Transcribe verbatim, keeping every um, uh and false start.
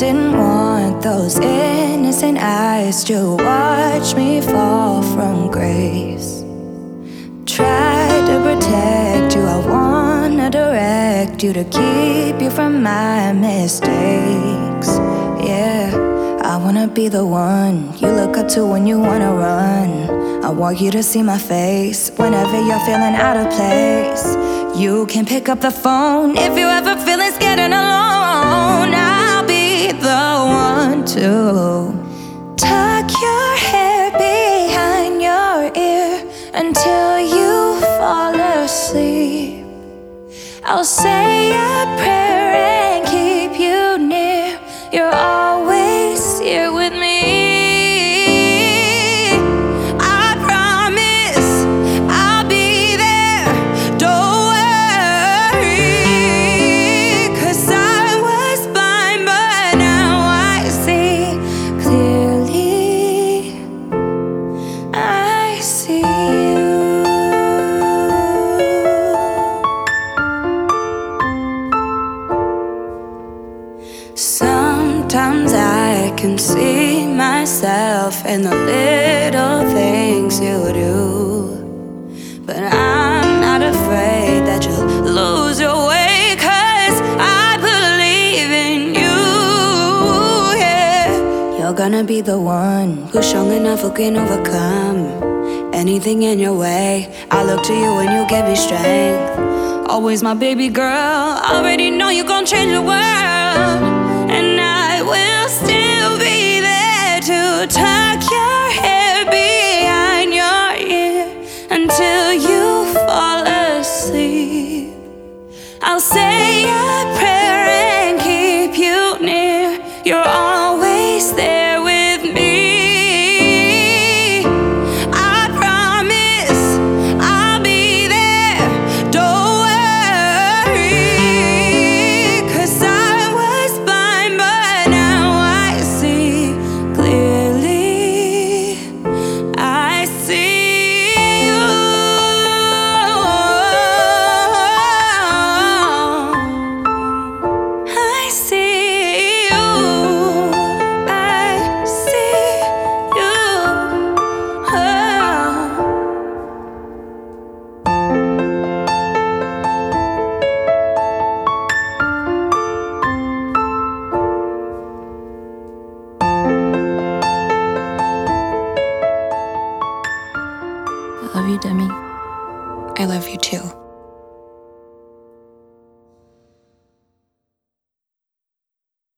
didn't want those innocent eyes to watch me fall from grace. Tried to protect you, I wanna direct you to keep you from my mistakes. Yeah, I wanna be the one you look up to when you wanna run. I want you to see my face whenever you're feeling out of place. You can pick up the phone if you're ever feeling scared and alone. I'll be the one to tuck your hair behind your ear until you fall asleep. I'll say a prayer and keep you near. You're always here with me. I promise I'll be there. Don't worry, 'cause I was blind, but now I see clearly. I see you. Sometimes I can see myself in the little things you do, but I'm not afraid that you'll lose your way, 'cause I believe in you, yeah. You're gonna be the one who's strong enough who can overcome anything in your way. I look to you and you give me strength. Always my baby girl, already know you gon' change the world. And I will still be there to tuck your hair behind your ear until you fall asleep. I'll say a prayer and keep you near. You're always there with me. I promise I'll be there. Don't worry, 'cause I was blind, but now I see clearly. I see you. I see you. I see you. Oh. I love you, Demi. I love you too.